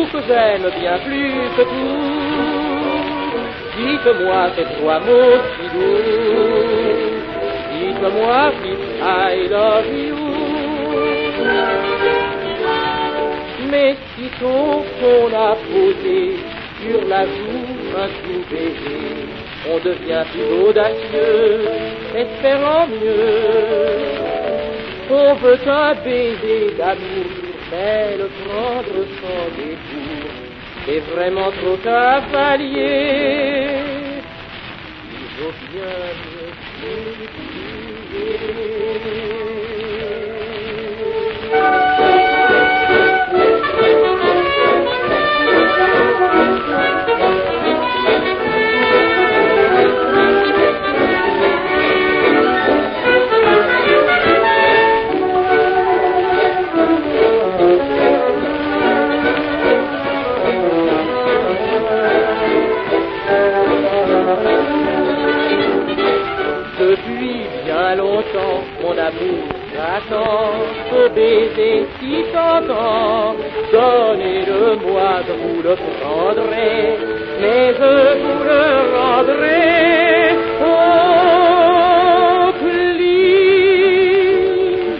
vous que j'aime bien plus que tout. Dites-moi ces trois mots si doux. Dites-moi si I love you. Mais sitôt qu'on a posé sur la joue un doux baiser, on devient plus audacieux, espérant mieux. On veut un baiser d'amour, mais le prendre sans détour, c'est vraiment trop cavalier. Il vaut bien mieux Depuis bien longtemps, mon amour, j'attends ce baiser si tentant. Donnez-le-moi, je vous le prendrai, mais je vous